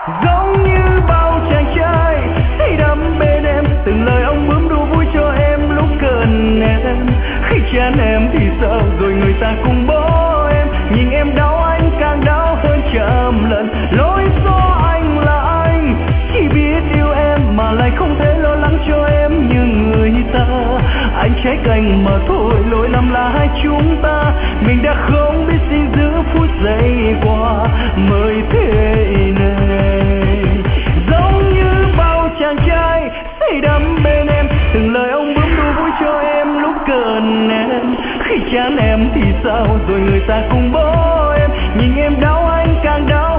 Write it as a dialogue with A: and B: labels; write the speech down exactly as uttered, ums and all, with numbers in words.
A: Giống như bao chàng trai say đắm bên em, từng lời ông bướm đùa vui cho em lúc cần em. Khi chán em thì sao rồi người ta cùng bỏ em, nhìn em đau anh càng đau hơn trăm lần. Lỗi do anh là anh chỉ biết yêu em mà lại không thể lo lắng cho em như người ta. Anh trách anh mà thôi, lỗi lầm là hai chúng ta, mình đã không biết gìn giữ phút giây qua mới thế này. Giống như bao chàng trai say đắm bên em, từng lời ông bướm đùa vui cho em lúc cần em. Khi chán em thì sao rồi người ta cùng bỏ em, nhìn em đau anh càng đau